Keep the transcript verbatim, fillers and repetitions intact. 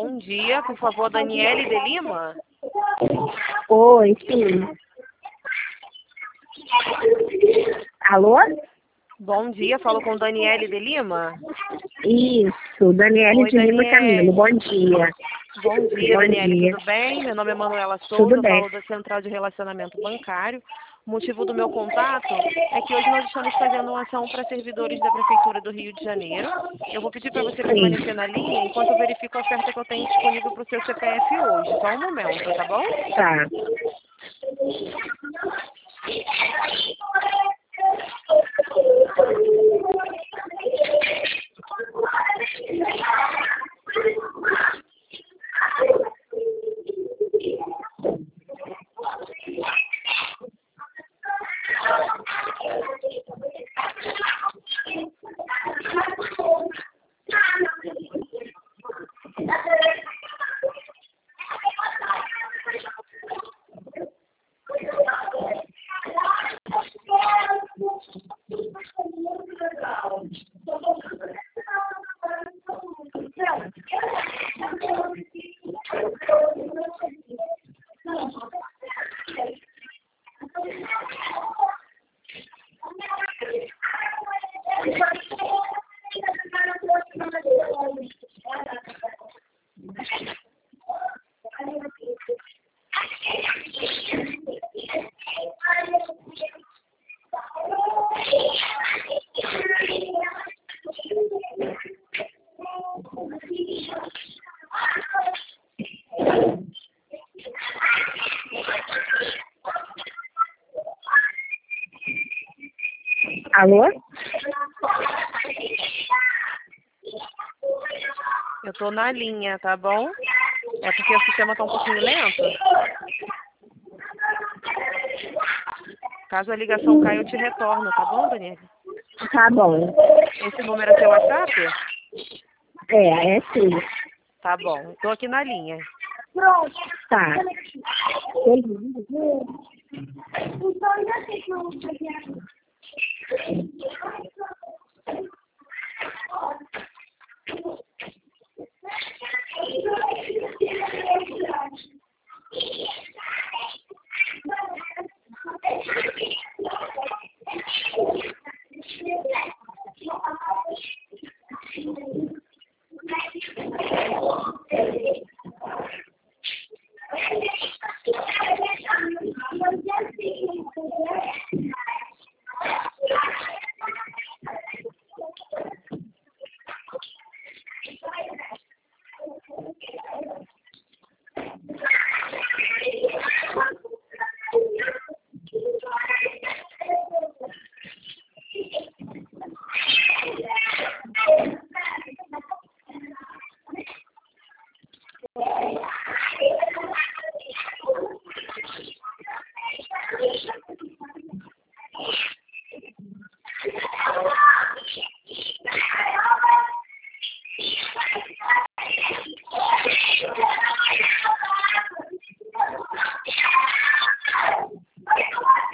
Bom dia, por favor, Daniele de Lima? Oi, sim. Alô? Bom dia, falo com Daniele de Lima? Isso, Daniele Oi, de Lima Daniele. Camilo, bom dia. Bom dia, Bom Daniele, dia. tudo bem? Meu nome é Manuela Tudo Souza, bem. falo da Central de Relacionamento Bancário. O motivo do meu contato é que hoje nós estamos fazendo uma ação para servidores da Prefeitura do Rio de Janeiro. Eu vou pedir para você permanecer na linha enquanto eu verifico a oferta que eu tenho disponível para o seu C P F hoje. Só um momento, tá bom? Tá. Alô? Eu tô na linha, tá bom? É porque o sistema tá um pouquinho lento. Caso a ligação caia, eu te retorno, tá bom, Daniele? Tá bom. Esse número é seu WhatsApp? É, é sim. Tá bom, tô aqui na linha. Tá.